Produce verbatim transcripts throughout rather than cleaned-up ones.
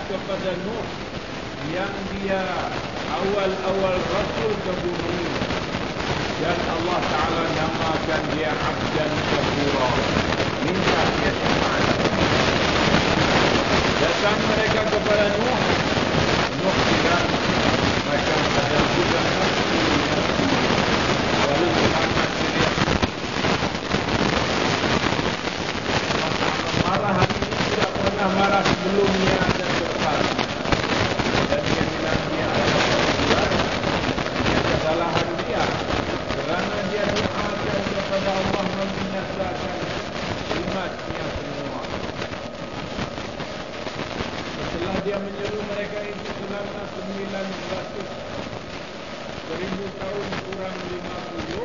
kepada Nuh yang dia awal-awal Rasul ke bumi, dan Allah Ta'ala namakan dia Abdan Syakura, minta dia syafaat. Datang mereka kepada Nuh, Nuh bilang mereka ada juga nafsu nafsu, lalu Tuhan dia marah hari ini tidak pernah marah sebelumnya dan selepas. Dan dia bilang dia adalah Tuhan, dia kesalahan dia kerana dia doakan kepada Allah membinasakan umatnya semua. Setelah dia menyeru mereka itu selama sembilan ratus seribu tahun kurang lima puluh,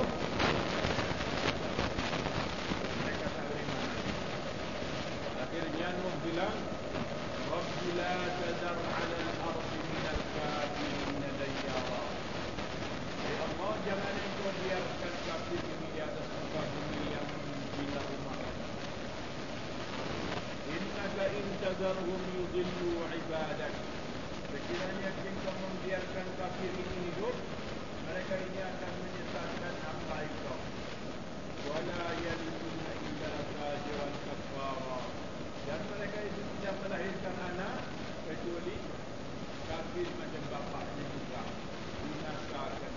mereka tak terima. Akhirnya Nuh bilang, Rabbi la tadar ala al-ardi minal kafirina dayyara. Ya Allah, jangan engkau biarkan kafir ini di atas muka bumi yang membina rumah. Innaka in tadarhum yudillu ibadak. Sekiranya engkau membiarkan kafir ini hidup, mereka ini akan menyesatkan hamba engkau. Wala yaliduna illa fajiran kafara. Dan mereka itu tidak melahirkan anak kecuali kafir macam bapaknya juga. Binasakan.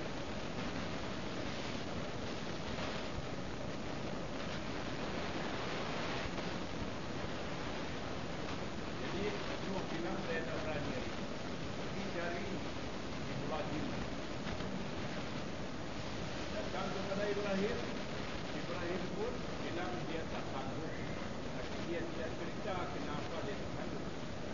Jadi Nuh bilang saya tak berani pergi cari Ibrahim. Datang kepada Ibrahim, Ibrahim pun bilang dia tak sanggup. Tapi dia tidak cerita kenapa dia tak sanggup.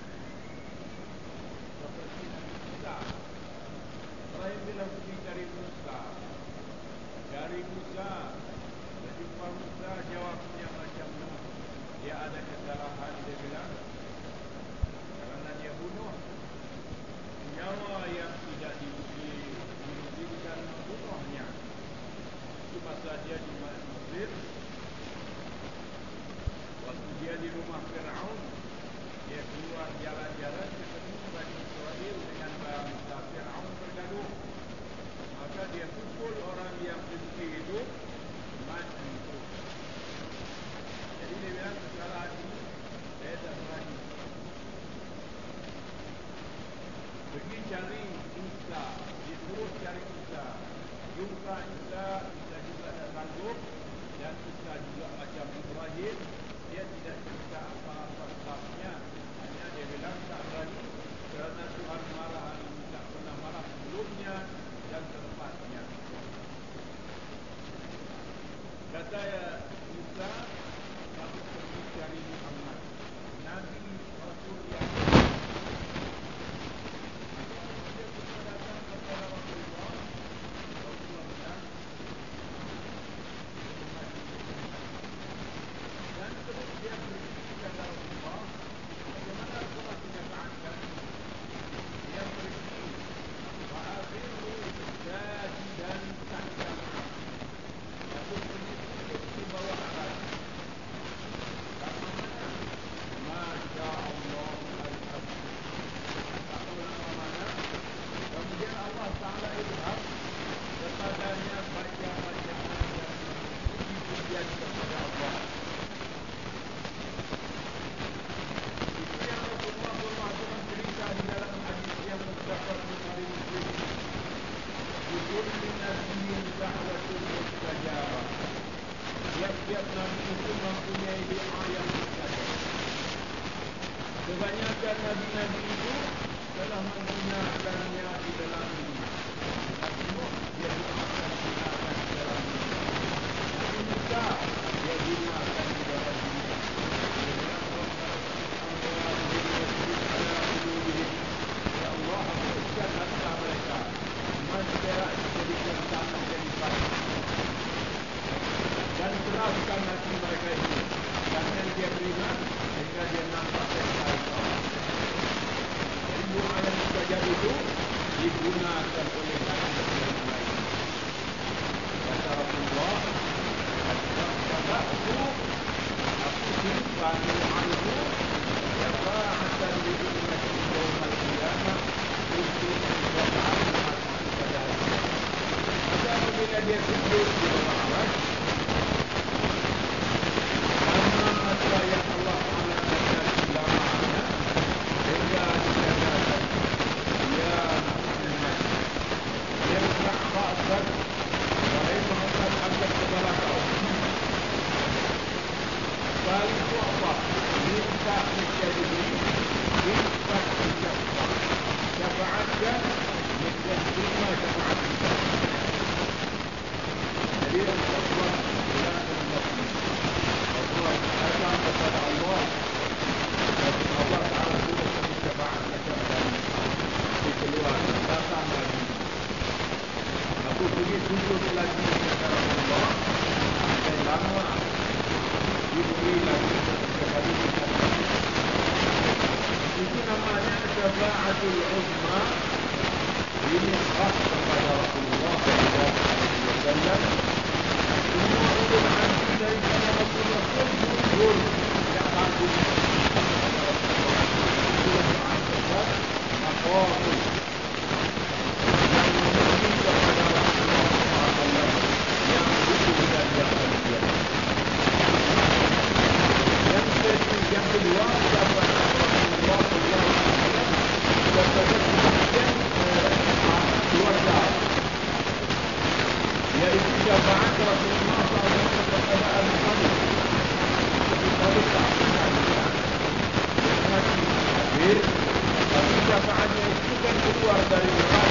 Seperti Nabi Musa, Ibrahim bilang pergi cari Musa. Cari Musa, berjumpa Musa, jawabnya macam Nuh. Dia ada kesalahan, dia bilang kerana dia bunuh nyawa yang tidak diizinkan membunuhnya. Itu masa dia di Mesir, waktu dia di rumah Fir'aun, dia keluar jalan-jalan ketemu Bani Israel dengan bangsa Fir'aun bergaduh. Maka dia pukul orang yang benci itu mati. Jadi dia bilang kesalahan ini saya tak berani. Pergi cari Isa, disuruh cari Isa. Jumpa Isa, Isa juga tak sanggup. Dan Isa juga macam Ibrahim, dia tidak cerita apa-apa sebabnya. Hanya dia bilang tak berani kerana Tuhan marah hari ini, tak pernah marah sebelumnya dan selepasnya. Kata Isa, kamu pergi cari Muhammad, Nabi Rasul yang dia pernah datang kepada Rasulullah. Rasulullah bilang, dan terus dia pergi kepada Rasulullah. Bagaimana Rasulullah menyatakan? Dia pergi wa'afiru jajidan tahta. Lalu pergi duduk di bawah atas. Sama mana? Masya Allah al-Habib. Tak ulama mana? Kemudian Allah Ta'ala ilham kepadanya baca bacaan dan puji-pujian kepada Allah. Itu yang Rasulullah shallallahu alaihi wasallam cerita di dalam hadis yang terdapat di Bukhari Muslim. Kullu nabiyyin da'watun mustajabah. Tiap-tiap nabi itu mempunyai doa yang mustajab. Kebanyakan nabi-nabi itu telah menggunakannya di dalam dunia. Nabi Nuh dia gunakan gunakan di dalam dunia. Nabi Musa dia gunakan di dalam dunia. Ya Allah, hapuskan harta mereka. Masyarakat dijadikan tanah jadi pasir. Dan serahkan hati mereka itu. Jangan dia beriman sehingga dia nampak pesta itu. Jadi doa yang mustajab itu digunakan oleh nabi yang lain. Kata Rasulullah, "As-sabaq itu aku simpan anhu syafa'atan li ummati syafa'atul uzma ini khas kepada Rasulullah sallallahu alaihi wasallam. Semua ulul azmi daripada Rasulullah pun gugur tidak bagus. Maqamul yang menuju kepada Rasulullah sallallahu alaihi wasallam yang gugur dan yang mulia. Yang ketiga, yang kedua dapat Rasulullah sallallahu alaihi wasallam kepada sebagian keluarga, yaitu syafaat Rasulullah sallallahu alaihi wasallam kepada Abu Talib. Abu Talib tak pernah bilang dia mati hadir, tapi syafaatnya itu kan keluar dari neraka.